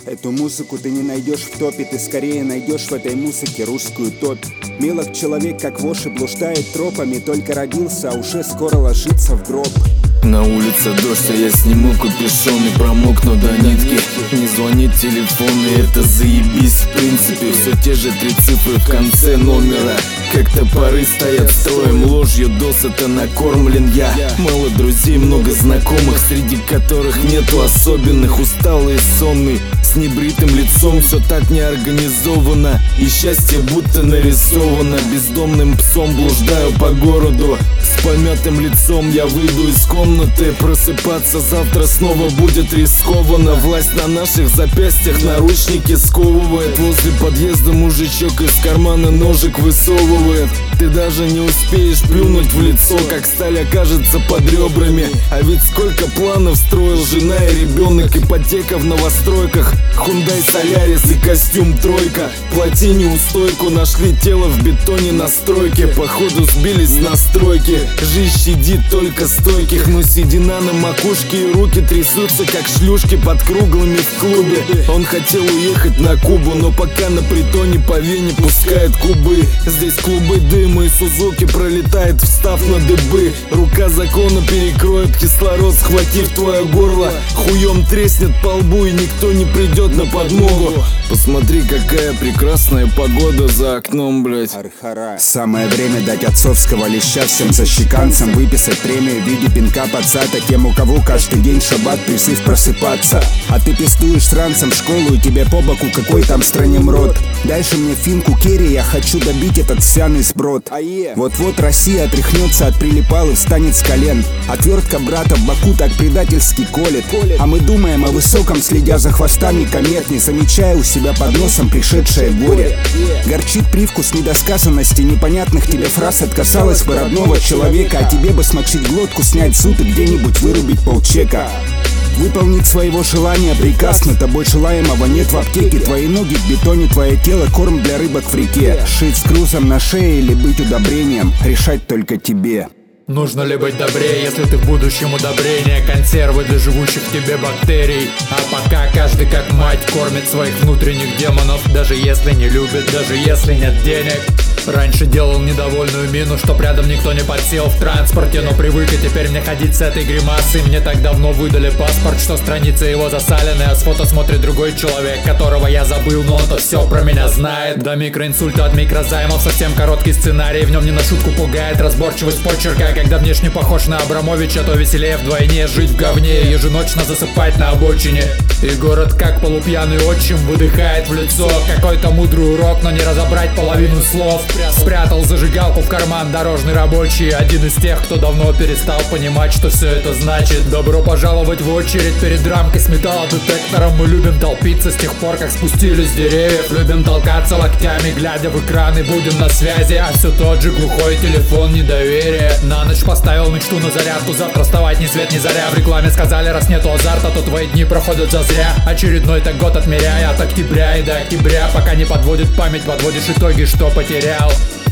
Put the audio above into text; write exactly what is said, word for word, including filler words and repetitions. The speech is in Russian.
Эту музыку ты не найдешь в топе, ты скорее найдешь в этой музыке русскую топь. Мелок человек, как вошь, и блуждает тропами, только родился, а уже скоро ложится в гроб. На улице дождь, а я сниму капюшон и промокну до нитки. Не звонит телефон, и это заебись. В принципе, все те же три цифры в конце номера. Как топоры стоят строем, ложью досыта накормлен я. Мало друзей, много знакомых, среди которых нету особенных. Усталый и сонный, с небритым лицом, все так неорганизовано. И счастье будто нарисовано. Бездомным псом блуждаю по городу. С помятым лицом я выйду из комнаты. Просыпаться завтра снова будет рискованно. Власть на наших запястьях, наручники сковывает. Возле подъезда мужичок из кармана ножик высовывает. Ты даже не успеешь плюнуть в лицо, как сталь окажется под ребрами. А ведь сколько планов строил жена и ребенок. Ипотека в новостройках, Hyundai Solaris и костюм тройка. Плати неустойку, нашли тело в бетоне на стройке. Походу сбились на стройке. Жизнь щадит только стойких, но седина на макушке и руки трясутся, как шлюшки под круглыми в клубе. Он хотел уехать на Кубу, но пока на притоне по Вене пускает кубы. Здесь клубы дыма и Сузуки пролетает, встав на дыбы. Рука закона перекроет кислород, схватив твое горло. Хуем треснет по лбу, и никто не придет на подмогу. Посмотри, какая прекрасная погода за окном, блять. Самое время дать отцовского леща всем защеканцам, выписать премию в виде пинка под зад. А тем, у кого каждый день шаббат, призыв просыпаться. А ты пиздуешь с ранцем в школу, и тебе по боку какой там стране мрот. Дальше мне финку керри, я хочу добить этот сяный сброд. Вот-вот Россия отряхнется от прилипал и встанет с колен. Отвертка брата в боку так предательски колет. А мы думаем о высоком, следя за хвостами комет, не замечая у себя под носом пришедшее горе. Горчит привкус недосказанности, непонятных тебе фраз. Откасалась бы родного человека, а тебе бы смочить глотку, снять зуд и где-нибудь вырубить полчека. Выполнить своего желания приказ, но тобой желаемого нет в аптеке. Твои ноги в бетоне, твое тело корм для рыбок в реке. Шить с грузом на шее или быть удобрением, решать только тебе. Нужно ли быть добрее, если ты в будущем удобрение? Консервы для живущих в тебе бактерий. А пока каждый как мать кормит своих внутренних демонов. Даже если не любит, даже если нет денег. Раньше делал недовольную мину, чтоб рядом никто не подсел в транспорте. Но привык, и теперь мне ходить с этой гримасой. Мне так давно выдали паспорт, что страницы его засалены. А с фото смотрит другой человек, которого я забыл, но он-то все про меня знает. До микроинсульта от микрозаймов совсем короткий сценарий. В нем не на шутку пугает разборчивость почерка. Когда внешне похож на Абрамовича, то веселее вдвойне жить в говне, еженочно засыпать на обочине. И город, как полупьяный отчим, выдыхает в лицо какой-то мудрый урок, но не разобрать половину слов. Спрятал зажигалку в карман дорожный рабочий. Один из тех, кто давно перестал понимать, что все это значит. Добро пожаловать в очередь перед рамкой с металлодетектором. Мы любим толпиться с тех пор, как спустились с деревьев. Любим толкаться локтями, глядя в экран, и будем на связи. А все тот же глухой телефон недоверия. На ночь поставил мечту на зарядку, завтра вставать ни свет ни заря. В рекламе сказали, раз нету азарта, то твои дни проходят зазря. Очередной так год отмеряя от октября и до октября. Пока не подводит память, подводишь итоги, что потерял.